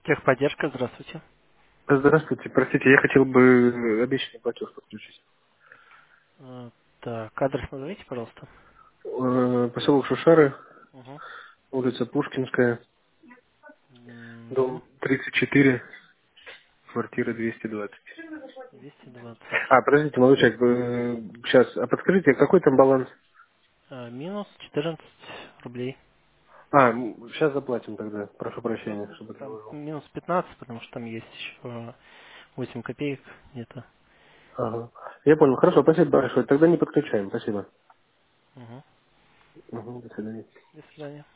Техподдержка, здравствуйте. Здравствуйте, простите, я хотел бы обещанный платеж подключить. Э, Так, адрес назовите, пожалуйста. Поселок Шушары, Угу. улица Пушкинская, Угу. дом 34, квартира 220. 220. Подождите, молодой человек, сейчас, подскажите, какой там баланс? Минус 14 рублей. Сейчас заплатим тогда, прошу прощения, Ну, чтобы там тревожил. минус 15, потому что там есть еще 8 копеек где-то. Ага. Я понял, хорошо, спасибо большое, тогда не подключаем, спасибо. Угу. До свидания. До свидания.